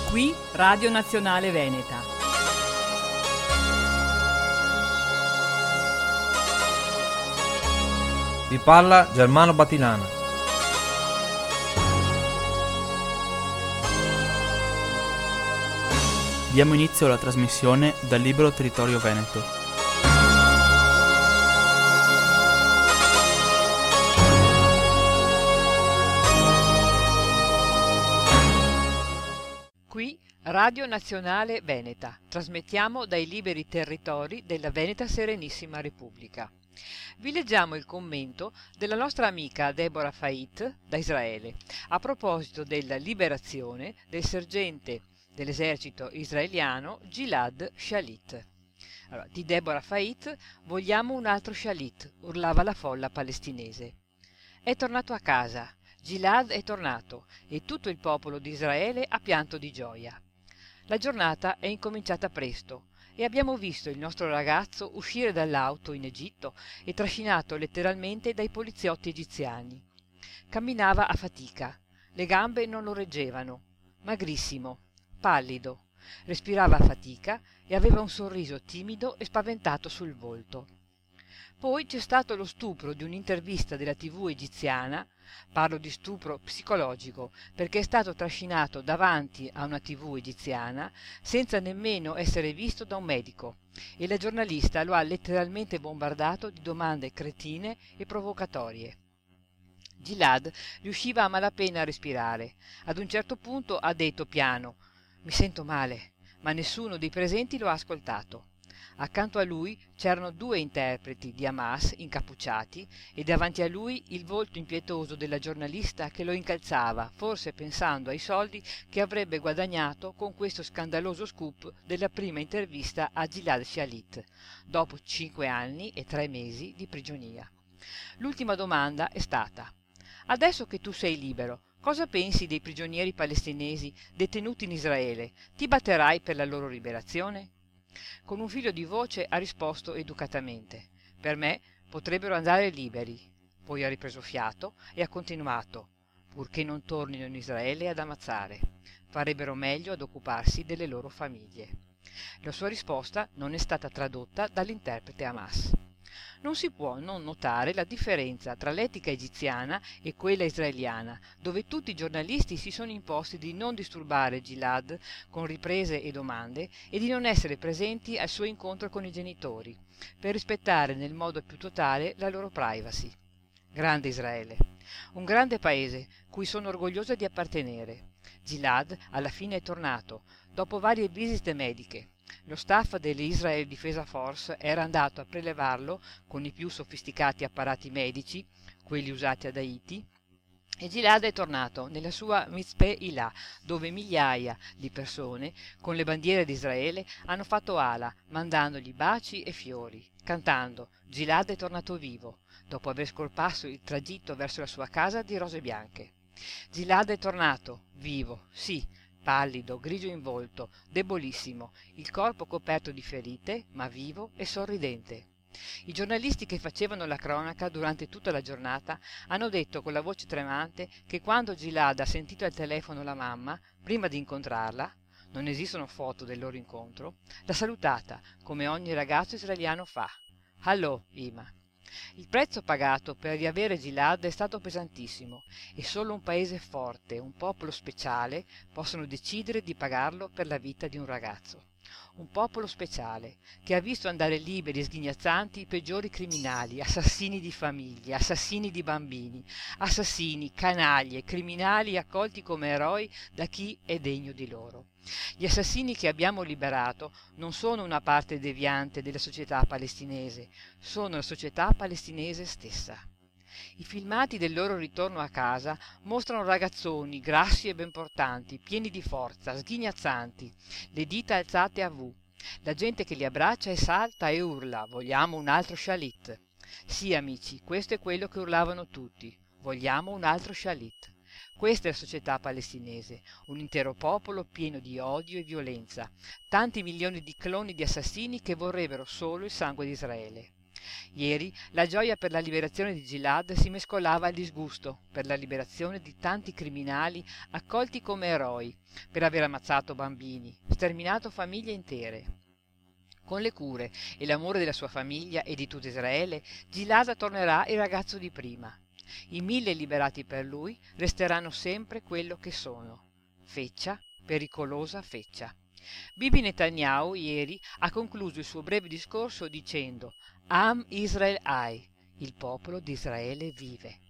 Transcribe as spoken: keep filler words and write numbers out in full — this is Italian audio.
Qui Radio Nazionale Veneta. Vi parla Germano Batilana. Diamo inizio alla trasmissione dal Libero Territorio Veneto. Qui Radio Nazionale Veneta. Trasmettiamo dai liberi territori della Veneta Serenissima Repubblica. Vi leggiamo il commento della nostra amica Deborah Fait da Israele a proposito della liberazione del sergente dell'esercito israeliano Gilad Shalit. Allora, di Deborah Fait: vogliamo un altro Shalit, urlava la folla palestinese. È tornato a casa, Gilad è tornato e tutto il popolo di Israele ha pianto di gioia. La giornata è incominciata presto e abbiamo visto il nostro ragazzo uscire dall'auto in Egitto e trascinato letteralmente dai poliziotti egiziani. Camminava a fatica, le gambe non lo reggevano, magrissimo, pallido, respirava a fatica e aveva un sorriso timido e spaventato sul volto. Poi c'è stato lo stupro di un'intervista della tivù egiziana, parlo di stupro psicologico, perché è stato trascinato davanti a una tivù egiziana senza nemmeno essere visto da un medico e la giornalista lo ha letteralmente bombardato di domande cretine e provocatorie. Gilad riusciva a malapena a respirare. Ad un certo punto ha detto piano: «Mi sento male», ma nessuno dei presenti lo ha ascoltato. Accanto a lui c'erano due interpreti di Hamas incappucciati e davanti a lui il volto impietoso della giornalista che lo incalzava, forse pensando ai soldi che avrebbe guadagnato con questo scandaloso scoop della prima intervista a Gilad Shalit, dopo cinque anni e tre mesi di prigionia. L'ultima domanda è stata: «Adesso che tu sei libero, cosa pensi dei prigionieri palestinesi detenuti in Israele? Ti batterai per la loro liberazione?» Con un filo di voce ha risposto educatamente: «Per me potrebbero andare liberi». Poi ha ripreso fiato e ha continuato: «Purché non tornino in Israele ad ammazzare. Farebbero meglio ad occuparsi delle loro famiglie». La sua risposta non è stata tradotta dall'interprete Hamas. Non si può non notare la differenza tra l'etica egiziana e quella israeliana, dove tutti i giornalisti si sono imposti di non disturbare Gilad con riprese e domande e di non essere presenti al suo incontro con i genitori, per rispettare nel modo più totale la loro privacy. Grande Israele, un grande paese cui sono orgogliosa di appartenere. Gilad alla fine è tornato, dopo varie visite mediche. Lo staff dell'Israel Difesa Force era andato a prelevarlo con i più sofisticati apparati medici, quelli usati ad Haiti, e Gilad è tornato nella sua Mitzpeh Ilah, dove migliaia di persone con le bandiere di Israele hanno fatto ala, mandandogli baci e fiori, cantando «Gilad è tornato vivo», dopo aver scorpato il tragitto verso la sua casa di rose bianche. Gilad è tornato, vivo, sì, pallido, grigio in volto, debolissimo, il corpo coperto di ferite, ma vivo e sorridente. I giornalisti che facevano la cronaca durante tutta la giornata hanno detto con la voce tremante che quando Gilad ha sentito al telefono la mamma, prima di incontrarla, non esistono foto del loro incontro, l'ha salutata come ogni ragazzo israeliano fa. «Hallo, Ima». Il prezzo pagato per riavere Gilad è stato pesantissimo e solo un paese forte, un popolo speciale possono decidere di pagarlo per la vita di un ragazzo. Un popolo speciale che ha visto andare liberi e sghignazzanti i peggiori criminali, assassini di famiglie, assassini di bambini, assassini, canaglie, criminali accolti come eroi da chi è degno di loro. Gli assassini che abbiamo liberato non sono una parte deviante della società palestinese, sono la società palestinese stessa. I filmati del loro ritorno a casa mostrano ragazzoni grassi e ben portanti, pieni di forza, sghignazzanti, le dita alzate a V, la gente che li abbraccia e salta e urla «Vogliamo un altro Shalit». Sì, amici, questo è quello che urlavano tutti: «Vogliamo un altro Shalit». Questa è la società palestinese, un intero popolo pieno di odio e violenza, tanti milioni di cloni di assassini che vorrebbero solo il sangue di Israele. Ieri la gioia per la liberazione di Gilad si mescolava al disgusto per la liberazione di tanti criminali accolti come eroi, per aver ammazzato bambini, sterminato famiglie intere. Con le cure e l'amore della sua famiglia e di tutto Israele, Gilad tornerà il ragazzo di prima. I mille liberati per lui resteranno sempre quello che sono: feccia, pericolosa feccia. Bibi Netanyahu ieri ha concluso il suo breve discorso dicendo: Am Israel Hai, il popolo di Israele vive.